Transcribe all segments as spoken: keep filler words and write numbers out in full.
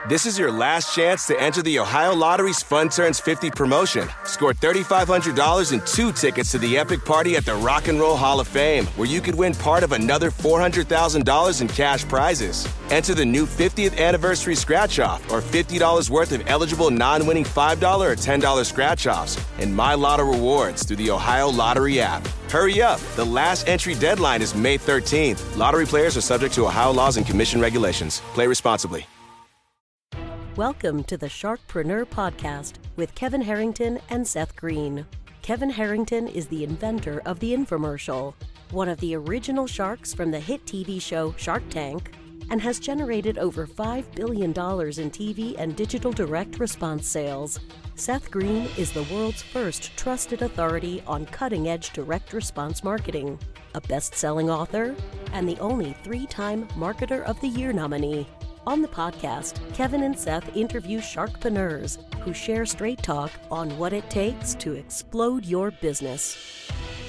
This is your last chance to enter the Ohio Lottery's Fun Turns fifty promotion. Score three thousand five hundred dollars and two tickets to the epic party at the Rock and Roll Hall of Fame, where you could win part of another four hundred thousand dollars in cash prizes. Enter the new fiftieth anniversary scratch-off or fifty dollars worth of eligible non-winning five dollars or ten dollars scratch-offs and My Lotto rewards through the Ohio Lottery app. Hurry up. The last entry deadline is May thirteenth. Lottery players are subject to Ohio laws and commission regulations. Play responsibly. Welcome to the Sharkpreneur Podcast with Kevin Harrington and Seth Green. Kevin Harrington is the inventor of the infomercial, one of the original sharks from the hit T V show Shark Tank, and has generated over five billion dollars in T V and digital direct response sales. Seth Green is the world's first trusted authority on cutting-edge direct response marketing, a best-selling author, and the only three-time Marketer of the Year nominee. On the podcast, Kevin and Seth interview sharkpreneurs who share straight talk on what it takes to explode your business.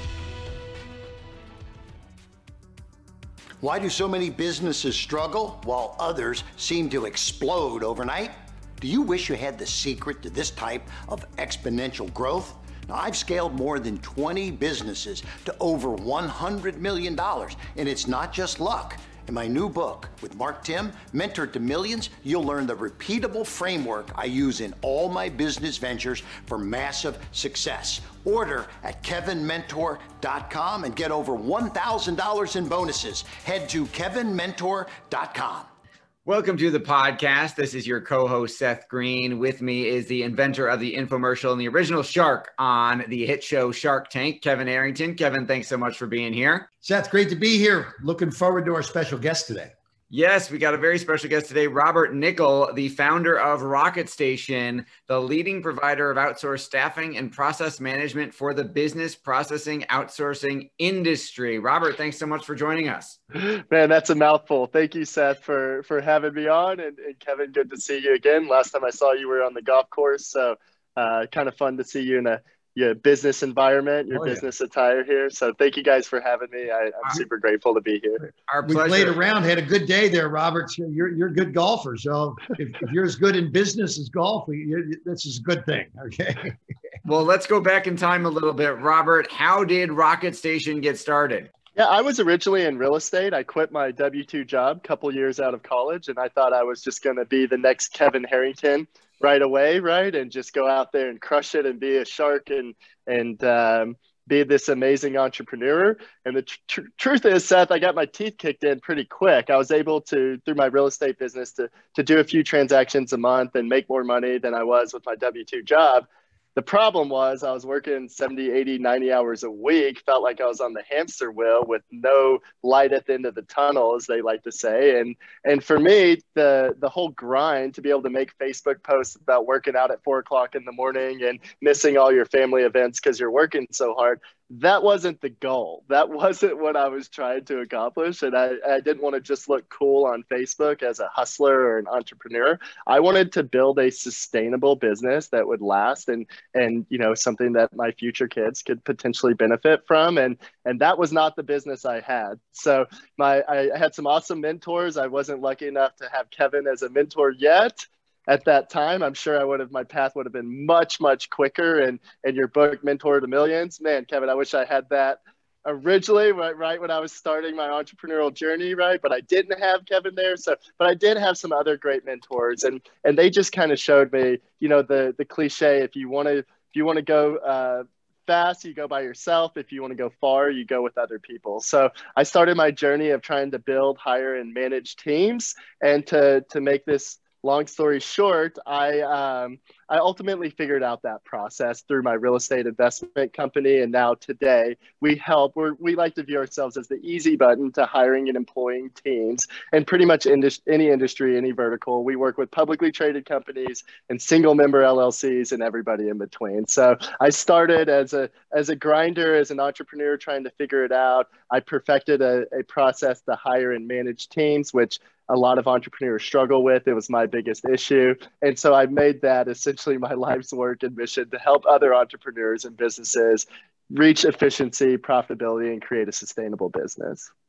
Why do so many businesses struggle while others seem to explode overnight? Do you wish you had the secret to this type of exponential growth? Now, I've scaled more than twenty businesses to over one hundred million dollars, and it's not just luck. In my new book with Mark Timm, Mentor to Millions, you'll learn the repeatable framework I use in all my business ventures for massive success. Order at kevin mentor dot com and get over one thousand dollars in bonuses. Head to kevin mentor dot com. Welcome to the podcast. This is your co-host, Seth Green. With me is the inventor of the infomercial and the original shark on the hit show Shark Tank, Kevin Harrington. Kevin, thanks so much for being here. Seth, great to be here. Looking forward to our special guest today. Yes, we got a very special guest today, Robert Nickel, the founder of Rocket Station, the leading provider of outsourced staffing and process management for the business processing outsourcing industry. Robert, thanks so much for joining us. Man, that's a mouthful. Thank you, Seth, for, for having me on. And, and Kevin, good to see you again. Last time I saw you were on the golf course. So uh, kind of fun to see you in a your business environment, your oh, business yeah. attire here. So thank you guys for having me. I, I'm super grateful to be here. Our we pleasure. played around, had a good day there, Robert. You're you're a good golfer. So if, if you're as good in business as golf, you're, this is a good thing. Okay. Well, let's go back in time a little bit. Robert, how did Rocket Station get started? Yeah, I was originally in real estate. I quit my W two job a couple years out of college, and I thought I was just going to be the next Kevin Harrington right away, right? And just go out there and crush it and be a shark and and um, be this amazing entrepreneur. And the tr- truth is, Seth, I got my teeth kicked in pretty quick. I was able to, through my real estate business, to to do a few transactions a month and make more money than I was with my W two job. The problem was I was working seventy, eighty, ninety hours a week, felt like I was on the hamster wheel with no light at the end of the tunnel, as they like to say. And and for me, the the whole grind to be able to make Facebook posts about working out at four o'clock in the morning and missing all your family events because you're working so hard, that wasn't the goal. That wasn't what I was trying to accomplish. And I, I didn't want to just look cool on Facebook as a hustler or an entrepreneur. I wanted to build a sustainable business that would last and, and you know, something that my future kids could potentially benefit from. And, and that was not the business I had. So my I had some awesome mentors. I wasn't lucky enough to have Kevin as a mentor yet. At that time, I'm sure I would have, my path would have been much, much quicker. And, and your book, Mentor to Millions, man, Kevin, I wish I had that originally, right, right when I was starting my entrepreneurial journey, right? But I didn't have Kevin there. So, but I did have some other great mentors, and and they just kind of showed me, you know, the the cliche, if you want to, if you want to go uh, fast, you go by yourself. If you want to go far, you go with other people. So I started my journey of trying to build, hire, and manage teams, and to to make this long story short, I um, I ultimately figured out that process through my real estate investment company. And now today we help, we're, we like to view ourselves as the easy button to hiring and employing teams in pretty much indus- any industry, any vertical. We work with publicly traded companies and single member L L Cs and everybody in between. So I started as a, as a grinder, as an entrepreneur trying to figure it out. I perfected a, a process to hire and manage teams, which a lot of entrepreneurs struggle with. It was my biggest issue. And so I made that essentially my life's work and mission to help other entrepreneurs and businesses reach efficiency, profitability, and create a sustainable business.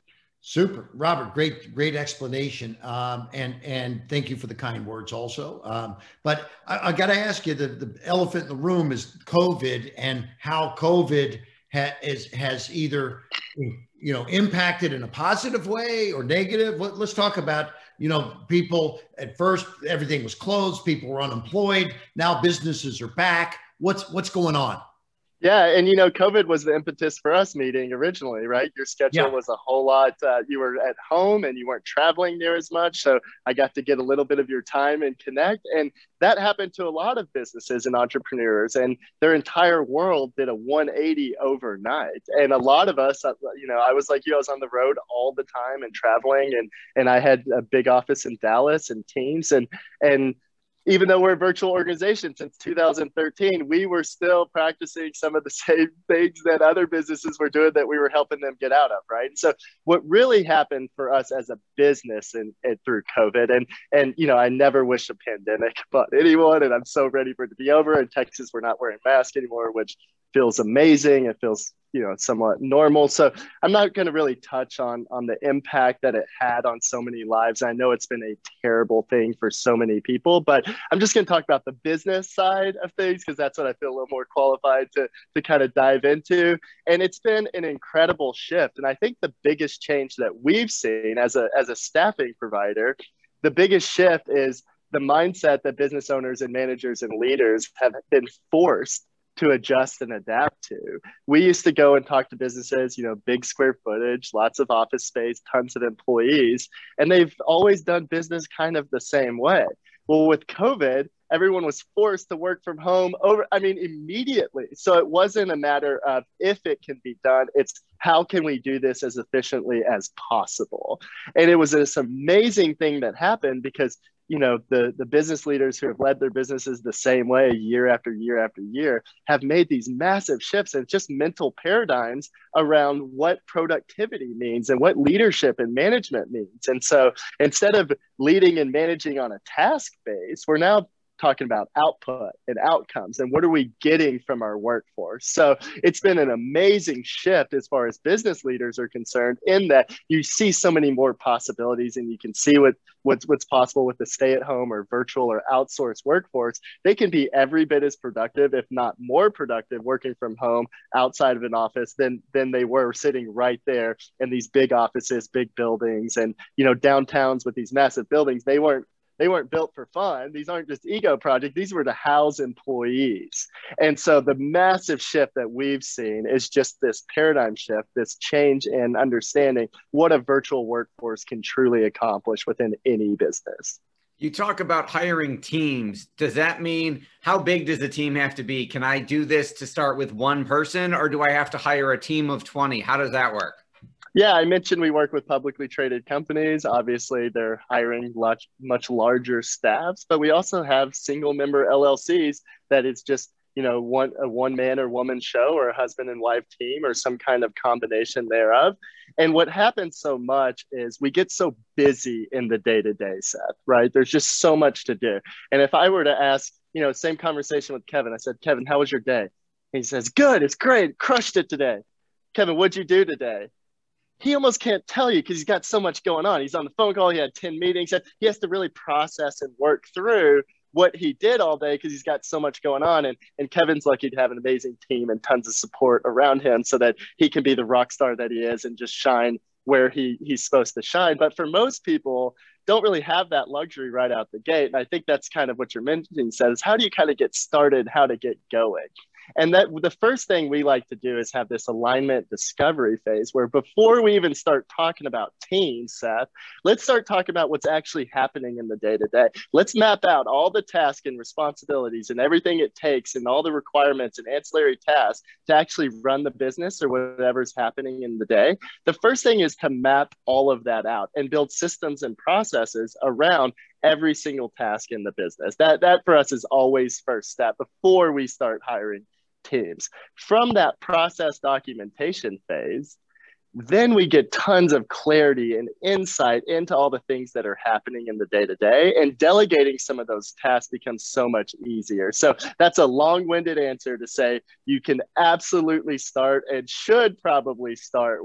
Super, Robert. Great, great explanation, um, and and thank you for the kind words also. Um, but I, I got to ask you, the the elephant in the room is COVID, and how COVID ha- is, has either you know impacted in a positive way or negative. Let, let's talk about you know people. At first, everything was closed, people were unemployed. Now businesses are back. What's what's going on? Yeah, and you know, COVID was the impetus for us meeting originally, right? Your schedule Yeah. was a whole lot. Uh, you were at home and you weren't traveling near as much, so I got to get a little bit of your time and connect. And that happened to a lot of businesses and entrepreneurs, and their entire world did a one eighty overnight. And a lot of us, you know, I was like you, I was on the road all the time and traveling, and and I had a big office in Dallas and teams, and and. Even though we're a virtual organization since two thousand thirteen, we were still practicing some of the same things that other businesses were doing that we were helping them get out of, right? And so what really happened for us as a business and, and through COVID, and, and, you know, I never wish a pandemic upon anyone, and I'm so ready for it to be over. In Texas, we're not wearing masks anymore, which feels amazing. It feels, you know, somewhat normal. So I'm not going to really touch on, on the impact that it had on so many lives. I know it's been a terrible thing for so many people, but I'm just going to talk about the business side of things because that's what I feel a little more qualified to, to kind of dive into. And it's been an incredible shift. And I think the biggest change that we've seen as a, as a staffing provider, the biggest shift is the mindset that business owners and managers and leaders have been forced to adjust and adapt to. We used to go and talk to businesses, you know, big square footage, lots of office space, tons of employees, and they've always done business kind of the same way. Well, with COVID, everyone was forced to work from home over, I mean, immediately. So it wasn't a matter of if it can be done, it's how can we do this as efficiently as possible? And it was this amazing thing that happened because you know, the, the business leaders who have led their businesses the same way year after year after year have made these massive shifts and just mental paradigms around what productivity means and what leadership and management means. And so instead of leading and managing on a task base, we're now talking about output and outcomes and what are we getting from our workforce. So it's been an amazing shift as far as business leaders are concerned in that you see so many more possibilities and you can see what what's what's possible with the stay-at-home or virtual or outsourced workforce. They can be every bit as productive, if not more productive, working from home outside of an office than than they were sitting right there in these big offices, big buildings, and you know, downtowns with these massive buildings. They weren't They weren't built for fun. These aren't just ego projects. These were to house employees. And so the massive shift that we've seen is just this paradigm shift, this change in understanding what a virtual workforce can truly accomplish within any business. You talk about hiring teams. Does that mean how big does the team have to be? Can I do this to start with one person, or do I have to hire a team of twenty? How does that work? Yeah, I mentioned we work with publicly traded companies. Obviously, they're hiring much, much larger staffs, but we also have single member L L Cs that it's just, you know, one a one man or woman show or a husband and wife team or some kind of combination thereof. And what happens so much is we get so busy in the day-to-day, Seth, right? There's just so much to do. And if I were to ask, you know, same conversation with Kevin, I said, Kevin, how was your day? He says, good, it's great, crushed it today. Kevin, what'd you do today? He almost can't tell you because he's got so much going on. He's on the phone call. He had ten meetings. He has to really process and work through what he did all day because he's got so much going on. And, and Kevin's lucky to have an amazing team and tons of support around him so that he can be the rock star that he is and just shine where he, he's supposed to shine. But for most people, don't really have that luxury right out the gate. And I think that's kind of what you're mentioning, says, how do you kind of get started, how to get going? And that the first thing we like to do is have this alignment discovery phase where before we even start talking about teams, Seth, let's start talking about what's actually happening in the day-to-day. Let's map out all the tasks and responsibilities and everything it takes and all the requirements and ancillary tasks to actually run the business or whatever's happening in the day. The first thing is to map all of that out and build systems and processes around every single task in the business. That, that for us is always first step before we start hiring teams. From that process documentation phase, then we get tons of clarity and insight into all the things that are happening in the day-to-day, and delegating some of those tasks becomes so much easier. So that's a long-winded answer to say you can absolutely start and should probably start with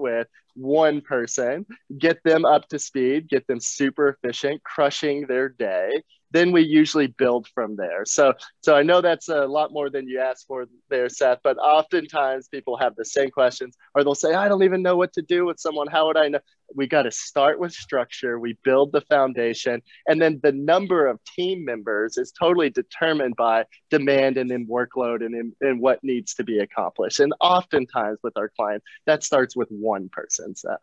one person, get them up to speed, get them super efficient, crushing their day. Then we usually build from there. So, so I know that's a lot more than you asked for there, Seth, but oftentimes people have the same questions, or they'll say, I don't even know what to do with someone. How would I know? We got to start with structure. We build the foundation, and then the number of team members is totally determined by demand and then workload and, in, and what needs to be accomplished. And oftentimes with our clients, that starts with one person, Seth.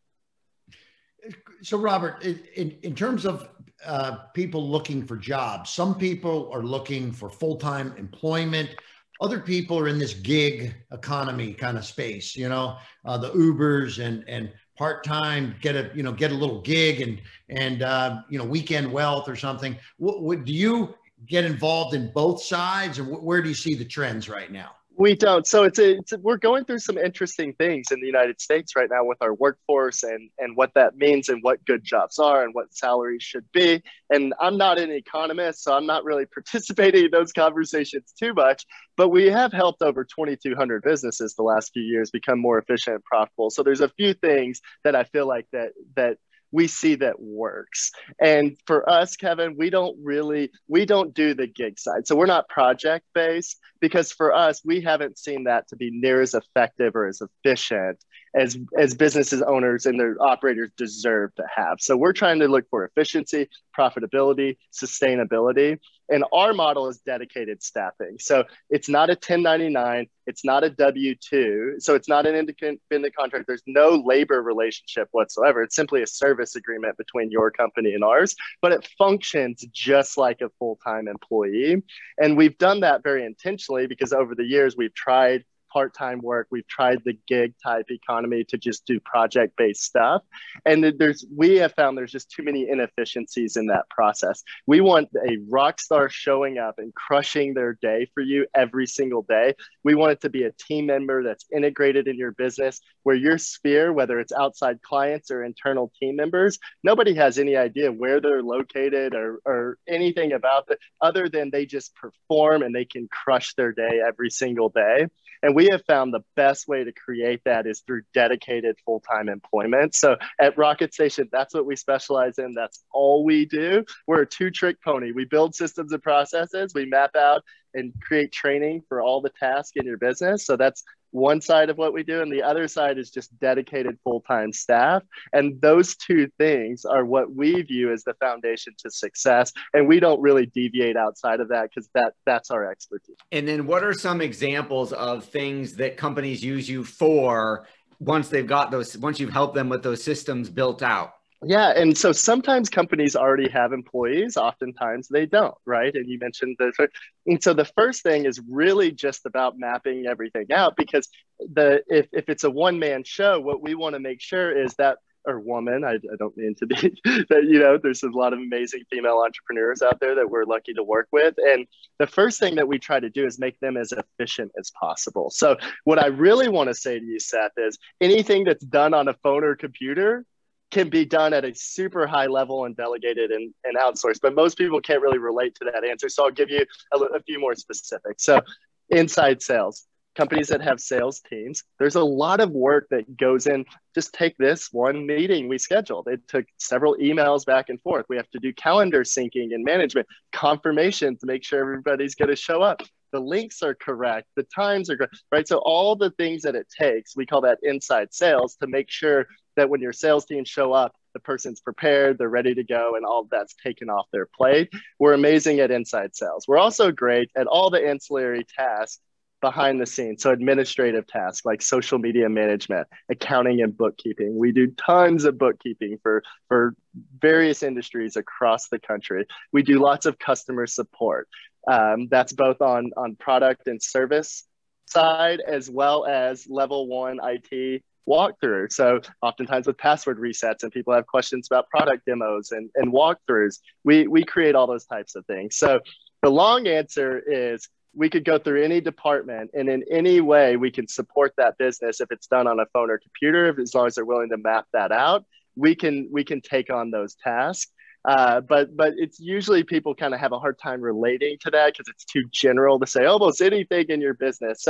So Robert, in, in terms of uh, people looking for jobs, some people are looking for full-time employment. Other people are in this gig economy kind of space, you know, uh, the Ubers and, and part-time, get a, you know, get a little gig and, and uh, you know, weekend wealth or something. What, what, do you get involved in both sides, or where do you see the trends right now? We don't. So it's, a, it's a, we're going through some interesting things in the United States right now with our workforce and, and what that means and what good jobs are and what salaries should be. And I'm not an economist, so I'm not really participating in those conversations too much, but we have helped over twenty-two hundred businesses the last few years become more efficient and profitable. So there's a few things that I feel like that, that we see that works. And for us, Kevin, we don't really, we don't do the gig side. So we're not project based, because for us, we haven't seen that to be near as effective or as efficient as, as businesses owners and their operators deserve to have. So we're trying to look for efficiency, profitability, sustainability. And our model is dedicated staffing. So it's not a ten ninety-nine, it's not a W two. So it's not an independent contract. There's no labor relationship whatsoever. It's simply a service agreement between your company and ours, but it functions just like a full-time employee. And we've done that very intentionally because over the years, we've tried part-time work. We've tried the gig type economy to just do project-based stuff. And there's, we have found there's just too many inefficiencies in that process. We want a rock star showing up and crushing their day for you every single day. We want it to be a team member that's integrated in your business, where your sphere, whether it's outside clients or internal team members, nobody has any idea where they're located or, or anything about it other than they just perform and they can crush their day every single day. And we have found the best way to create that is through dedicated full-time employment. So at Rocket Station, that's what we specialize in. That's all we do. We're a two-trick pony. We build systems and processes. We map out and create training for all the tasks in your business. So that's one side of what we do. And the other side is just dedicated full-time staff. And those two things are what we view as the foundation to success. And we don't really deviate outside of that because that, that's our expertise. And then what are some examples of things that companies use you for once they've got those, once you've helped them with those systems built out? Yeah. And so sometimes companies already have employees, oftentimes they don't, right? And you mentioned the, and so the first thing is really just about mapping everything out, because the, if, if it's a one-man show, what we want to make sure is that, or woman, I, I don't mean to be, that, you know, there's a lot of amazing female entrepreneurs out there that we're lucky to work with. And the first thing that we try to do is make them as efficient as possible. So what I really want to say to you, Seth, is anything that's done on a phone or computer can be done at a super high level and delegated and, and outsourced, but most people can't really relate to that answer. So I'll give you a, a few more specifics. So inside sales, companies that have sales teams, there's a lot of work that goes in. Just take this one meeting we scheduled. It took several emails back and forth. We have to do calendar syncing and management, confirmation to make sure everybody's going to show up. The links are correct. The times are correct, right? So all the things that it takes, we call that inside sales, to make sure that when your sales team show up, the person's prepared, they're ready to go, and all of that's taken off their plate. We're amazing at inside sales. We're also great at all the ancillary tasks behind the scenes. So administrative tasks like social media management, accounting and bookkeeping. We do tons of bookkeeping for, for various industries across the country. We do lots of customer support. Um, that's both on, on product and service side, as well as level one I T walkthrough. So oftentimes with password resets and people have questions about product demos and, and walkthroughs, we, we create all those types of things. So the long answer is we could go through any department, and in any way we can support that business if it's done on a phone or computer, if, as long as they're willing to map that out, we can, we can take on those tasks. Uh, but but it's usually people kind of have a hard time relating to that because it's too general to say almost anything in your business. So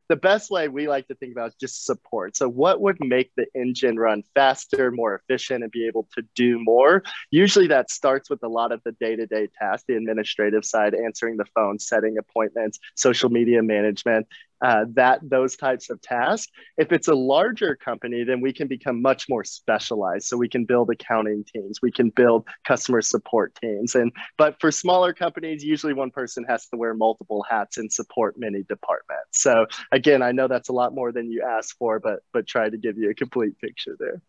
the best way we like to think about is just support. So what would make the engine run faster, more efficient, and be able to do more? Usually that starts with a lot of the day-to-day tasks, the administrative side, answering the phone, setting appointments, social media management, uh, that those types of tasks. If it's a larger company, then we can become much more specialized. So we can build accounting teams, we can build customer support teams. And but for smaller companies, usually one person has to wear multiple hats and support many departments. So again, I know that's a lot more than you asked for, but but try to give you a complete picture there.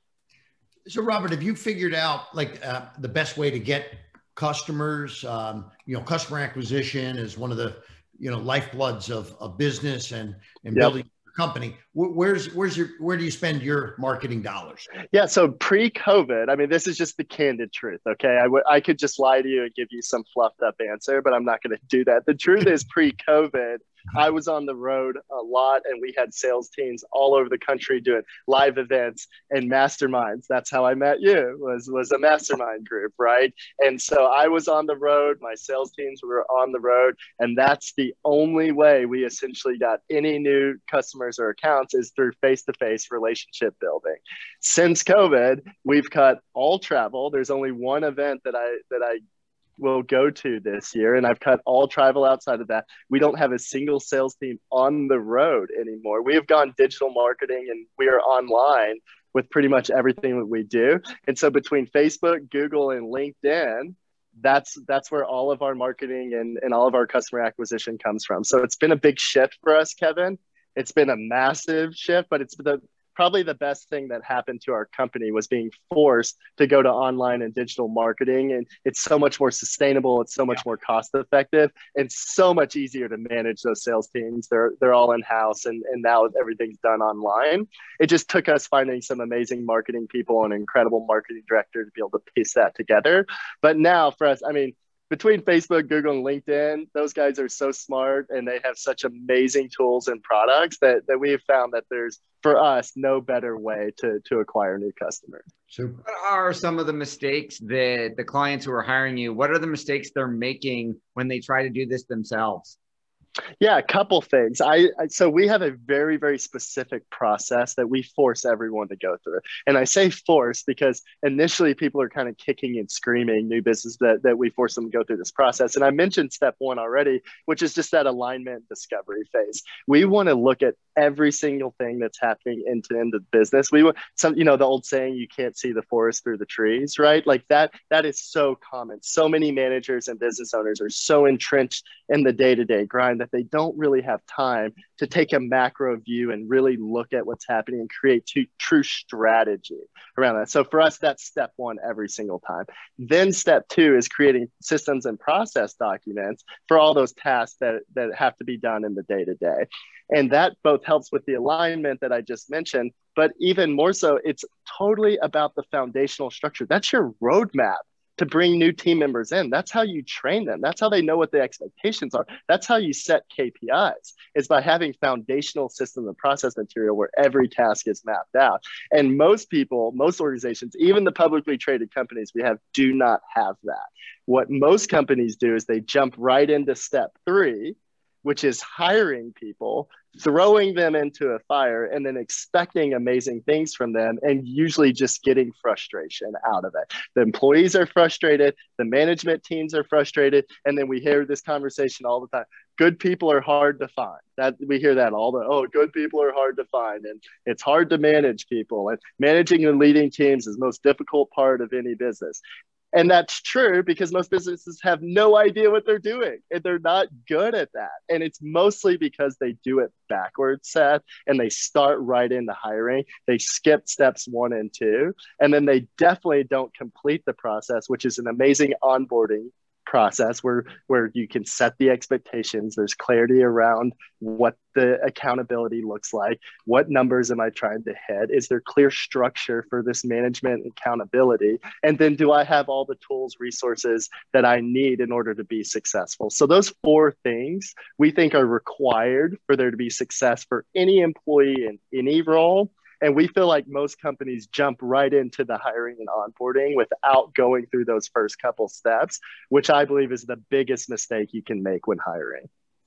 So Robert, have you figured out like uh, the best way to get customers? Um, you know, customer acquisition is one of the you know lifebloods of, of business and and Yep. building your company. Where, where's where's your where do you spend your marketing dollars? Yeah, so pre-COVID, I mean, this is just the candid truth, okay? I, w- I could just lie to you and give you some fluffed up answer, but I'm not going to do that. The truth is pre-COVID, I was on the road a lot, and we had sales teams all over the country doing live events and masterminds. That's how I met you, was, was a mastermind group, right? And so I was on the road, my sales teams were on the road, and that's the only way we essentially got any new customers or accounts is through face-to-face relationship building. Since COVID, we've cut all travel. There's only one event that I that I will go to this year, and I've cut all travel outside of that. We don't have a single sales team on the road anymore. We have gone digital marketing, and we are online with pretty much everything that we do. And so between Facebook, Google, and LinkedIn, that's that's where all of our marketing and, and all of our customer acquisition comes from. So it's been a big shift for us, Kevin. It's been a massive shift, but it's the probably the best thing that happened to our company was being forced to go to online and digital marketing. And it's so much more sustainable. It's so much more cost effective and so much easier to manage those sales teams. They're, they're all in-house, and, and now everything's done online. It just took us finding some amazing marketing people and an incredible marketing director to be able to piece that together. But now for us, I mean, between Facebook, Google, and LinkedIn, those guys are so smart, and they have such amazing tools and products that, that we have found that there's, for us, no better way to, to acquire new customers. Super. What are some of the mistakes that the clients who are hiring you, what are the mistakes they're making when they try to do this themselves? Yeah, a couple things. I, I so we have a very, very specific process that we force everyone to go through. And I say force because initially people are kind of kicking and screaming, new business, that, that we force them to go through this process. And I mentioned step one already, which is just that alignment discovery phase. We want to look at every single thing that's happening end to end of business. We want some, you know, the old saying, you can't see the forest through the trees, right? Like that, that is so common. So many managers and business owners are so entrenched in the day-to-day grind that they don't really have time to take a macro view and really look at what's happening and create t- true strategy around that. So for us, that's step one every single time. Then step two is creating systems and process documents for all those tasks that, that have to be done in the day-to-day. And that both helps with the alignment that I just mentioned, but even more so, it's totally about the foundational structure. That's your roadmap to bring new team members in. That's how you train them. That's how they know what the expectations are. That's how you set K P Is, is by having foundational systems and process material where every task is mapped out. And most people, most organizations, even the publicly traded companies we have, do not have that. What most companies do is they jump right into step three, which is hiring people, throwing them into a fire, and then expecting amazing things from them, and usually just getting frustration out of it. The employees are frustrated, the management teams are frustrated, and then we hear this conversation all the time. Good people are hard to find. That we hear that all the, oh, good people are hard to find, and it's hard to manage people, and managing and leading teams is the most difficult part of any business. And that's true because most businesses have no idea what they're doing, and they're not good at that. And it's mostly because they do it backwards, Seth, and they start right into hiring. They skip steps one and two, and then they definitely don't complete the process, which is an amazing onboarding process where where you can set the expectations. There's clarity around what the accountability looks like. What numbers am I trying to hit? Is there clear structure for this management accountability? And then do I have all the tools, resources that I need in order to be successful? So those four things we think are required for there to be success for any employee in any role. And we feel like most companies jump right into the hiring and onboarding without going through those first couple steps, which I believe is the biggest mistake you can make when hiring.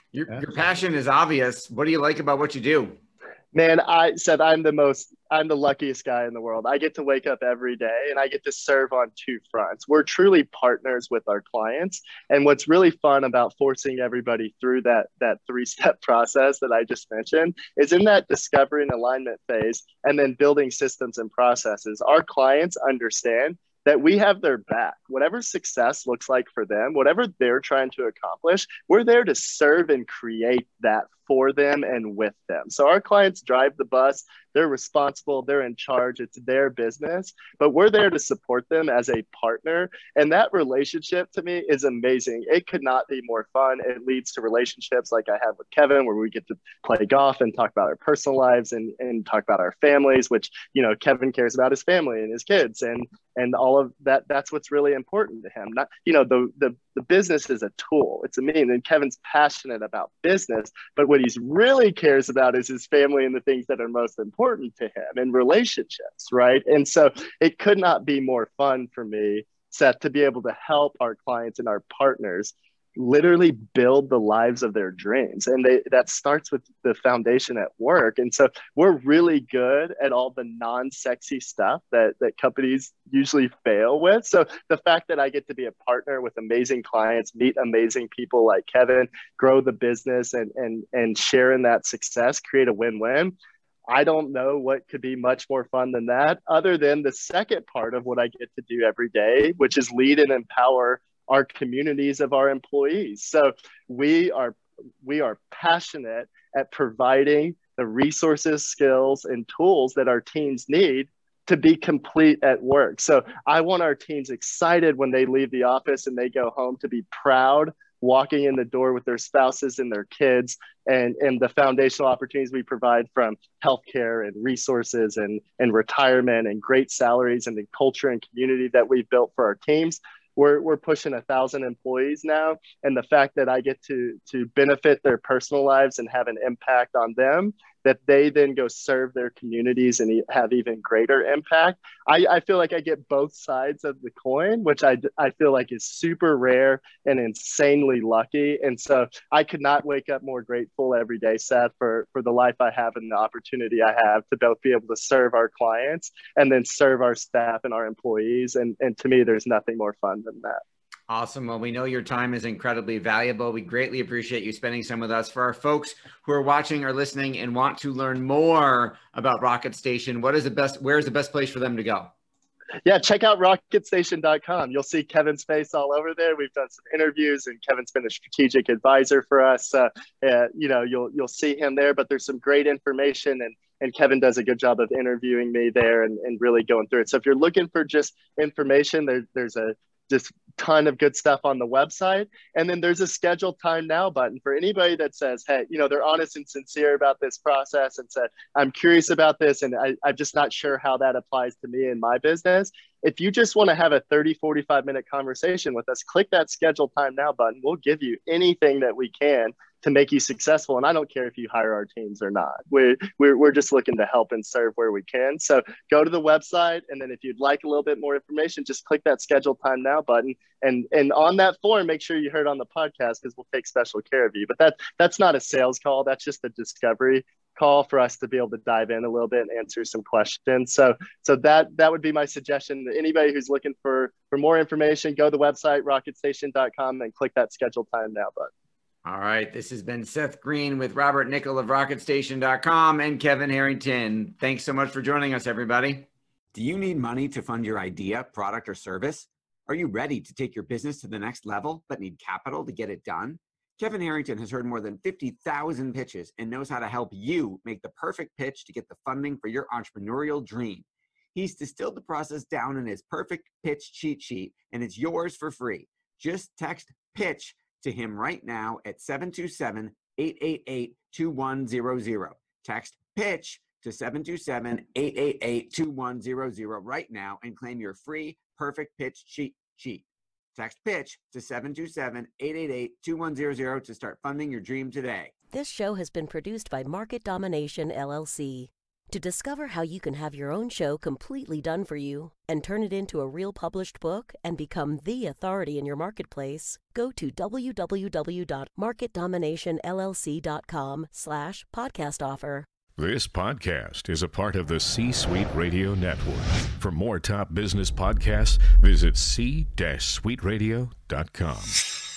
Your, Yeah. your passion is obvious. What do you like about what you do? Man, I said I'm the most, I'm the luckiest guy in the world. I get to wake up every day and I get to serve on two fronts. We're truly partners with our clients. And what's really fun about forcing everybody through that, that three-step process that I just mentioned is in that discovery and alignment phase and then building systems and processes. Our clients understand that we have their back. Whatever success looks like for them, whatever they're trying to accomplish, we're there to serve and create that for them and with them. So our clients drive the bus. They're responsible. They're in charge. It's their business, but we're there to support them as a partner. And that relationship to me is amazing. It could not be more fun. It leads to relationships like I have with Kevin, where we get to play golf and talk about our personal lives and, and talk about our families, which, you know, Kevin cares about his family and his kids and, and all of that. That's what's really important to him. Not, you know, the, the, the business is a tool. It's a mean, and Kevin's passionate about business, but what he really cares about is his family and the things that are most important to him and relationships, right? And so it could not be more fun for me, Seth, to be able to help our clients and our partners literally build the lives of their dreams. And they, that starts with the foundation at work. And so we're really good at all the non-sexy stuff that, that companies usually fail with. So the fact that I get to be a partner with amazing clients, meet amazing people like Kevin, grow the business and, and, and share in that success, create a win-win. I don't know what could be much more fun than that, other than the second part of what I get to do every day, which is lead and empower our communities of our employees. So we are we are passionate at providing the resources, skills, and tools that our teams need to be complete at work. So I want our teams excited when they leave the office and they go home, to be proud walking in the door with their spouses and their kids, and, and the foundational opportunities we provide, from healthcare and resources and, and retirement and great salaries and the culture and community that we've built for our teams. We're, we're pushing a thousand employees now. And the fact that I get to, to benefit their personal lives and have an impact on them, that they then go serve their communities and have even greater impact. I, I feel like I get both sides of the coin, which I, I feel like is super rare and insanely lucky. And so I could not wake up more grateful every day, Seth, for, for the life I have and the opportunity I have to both be able to serve our clients and then serve our staff and our employees. And, and to me, there's nothing more fun than that. Awesome. Well, we know your time is incredibly valuable. We greatly appreciate you spending some with us. For our folks who are watching or listening and want to learn more about Rocket Station, what is the best, where is the best place for them to go? Yeah, check out rocket station dot com. You'll see Kevin's face all over there. We've done some interviews, and Kevin's been a strategic advisor for us. Uh, uh, you know, you'll you'll see him there. But there's some great information, and and Kevin does a good job of interviewing me there and, and really going through it. So if you're looking for just information, there, there's a just ton of good stuff on the website. And then there's a schedule time now button for anybody that says, hey, you know, they're honest and sincere about this process and said, I'm curious about this, and I, I'm just not sure how that applies to me and my business. If you just want to have a thirty, forty-five minute conversation with us, click that schedule time now button. We'll give you anything that we can to make you successful. And I don't care if you hire our teams or not. We're, we're, we're just looking to help and serve where we can. So go to the website. And then if you'd like a little bit more information, just click that schedule time now button. And, and on that form, make sure you heard on the podcast, because we'll take special care of you. But that, that's not a sales call. That's just a discovery call for us to be able to dive in a little bit and answer some questions. So, so that, that would be my suggestion to anybody who's looking for, for more information. Go to the website, rocket station dot com, and click that schedule time now button. All right. This has been Seth Green with Robert Nickel of rocket station dot com and Kevin Harrington. Thanks so much for joining us, everybody. Do you need money to fund your idea, product, or service? Are you ready to take your business to the next level, but need capital to get it done? Kevin Harrington has heard more than fifty thousand pitches and knows how to help you make the perfect pitch to get the funding for your entrepreneurial dream. He's distilled the process down in his perfect pitch cheat sheet, and it's yours for free. Just text PITCH to him right now at seven two seven, eight eight eight, two one zero zero. Text PITCH to seven two seven, eight eight eight, two one zero zero right now and claim your free perfect pitch cheat sheet. Text PITCH to seven two seven, eight eight eight, two one zero zero to start funding your dream today. This show has been produced by Market Domination, L L C. To discover how you can have your own show completely done for you and turn it into a real published book and become the authority in your marketplace, go to www.marketdominationllc.com slash podcast offer. This podcast is a part of the C-Suite Radio Network. For more top business podcasts, visit c suite radio dot com.